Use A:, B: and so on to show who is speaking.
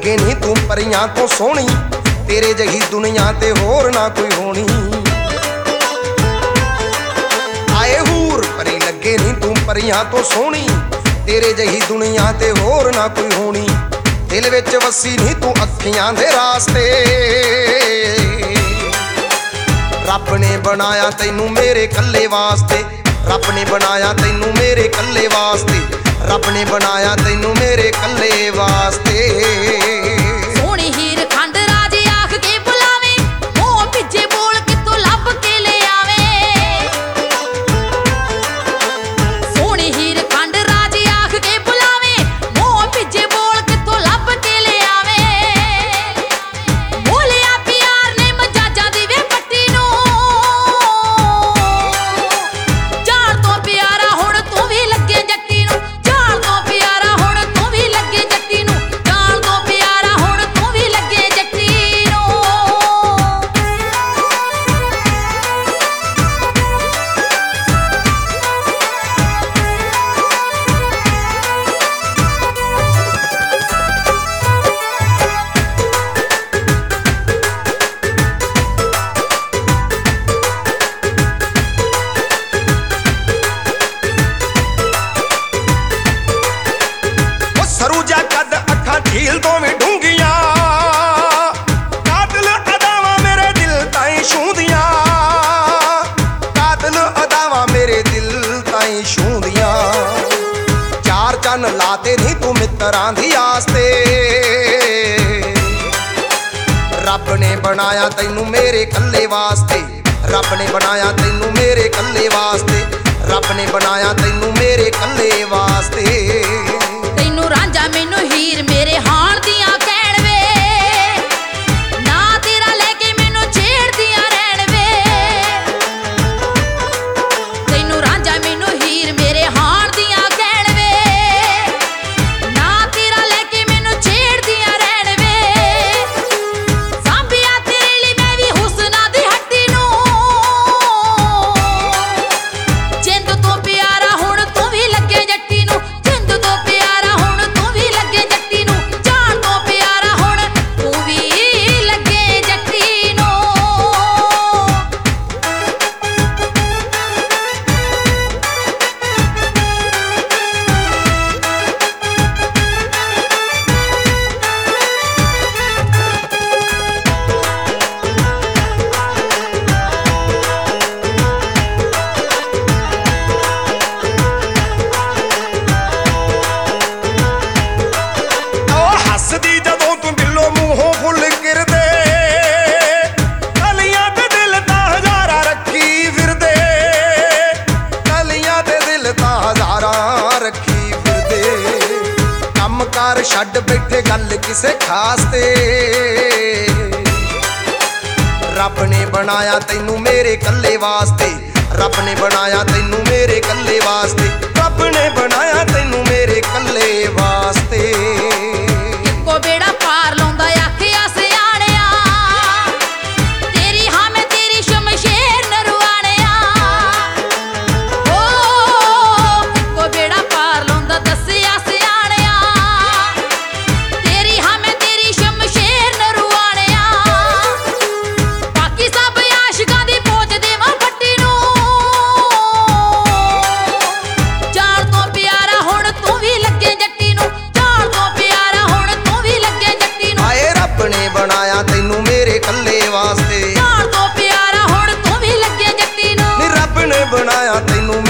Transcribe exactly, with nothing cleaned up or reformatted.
A: लगे नी तू परियां तो सोहनी, तेरे जही दुनिया ते होर ना कोई होनी। आए हूर परी लगे नी तू परियां तो सोहनी, तेरे जही दुनिया ते होर ना कोई होनी। दिल विच वसी नी तू अखियां दे रास्ते, रब ने बनाया तैनू मेरे कल्ले वास्ते, रब ने बनाया तैनू मेरे कल्ले वास्ते, रब ने बनाया तैनू मेरे कल्ले वास्ते।
B: सोहनी हीर खंड राजे आख के बुलावे, मोह पिछे बोल कितों लभ के ले आवे। सोहनी हीर खंड राजे आख के बुलावे, मोह पिछे बोल कितों लभ के ले आवे। बोलिया प्यार ने मजाजा दी वे पट्टी नूं, जान तो प्यारा हुण तू भी लगे जट्टी नूं, जान तो प्यारा हुण तू भी लगे जट्टी नूं, जान तो प्यारा हुण तू भी लगे जट्टी नूं।
A: ओ सरूजा कद अखां झील दोवें डूंगियां, कातिल अदावां मेरे दिल ताईं छूंदियां, कातिल अदावां मेरे दिल ताईं छूंदियां। चार चन्न लाते नी तू मित्तरां दी आस्ते, रब ने बनाया तैनू मेरे कल्ले वास्ते, रब ने बनाया तैनू मेरे कल्ले वास्ते, रब ने बनाया तैनू मेरे कल्ले वास्ते।
B: तैनू रांझा मैनू हीर मेरे हाण दियां कहण वे, ना तेरा लेके मैनू छेड़दियां रहण वे। तैनू रांझा मैनू हीर मेरे हाण दियां कहण वे, ना तेरा लेके मैनू छेड़दियां रहण वे। सांभिया तेरे लिए मैं भी हुस्ना दी हट्टी नूं, जिंद तो प्यारा हुण तू भी लगे जट्टी नूं, जिंद तो प्यारा हुण तू भी लगे जट्टी नूं, जान तो प्यारा हुण तू भी लगे जट्टी नूं।
A: ओ हसदी जदों तू दिलों मूहों फुल गिरदे, कलियां ते दिल तां हज़ारां रखी फिरदे, कलियां ते दिल तां हज़ारां रखी फिरदे। कम कार छड्ड बैठे गल किसे खास ते, रब ने बनाया तैनू मेरे कल्ले वास्ते, रब ने बनाया तैनू मेरे कल्ले वास्ते, रब ने बनाया तैनू मेरे कल्ले वास्ते।
B: को बेड़ा पार लाउंदा आखिया सियाणिया, तेरी हां मैं तेरी शमशेर नरवाणिया। ओ को बेड़ा पार लाउंदा दसिया सियाणिया, तेरी हां मैं तेरी शमशेर नरवाणिया। बाकी सब आशिकां दी पहुंच देवां फट्टी नूं, जान तो प्यारा हुण तू भी लगे जट्टी नूं, जान तो प्यारा हुण तू भी लगे जट्टी नूं।
A: आए रब ने बनाया तैनू मेरे कल्ले वास्ते,
B: जान तो प्यारा हुण तू भी लगे जट्टी नूं।
A: नी रब ने बनाया तैनू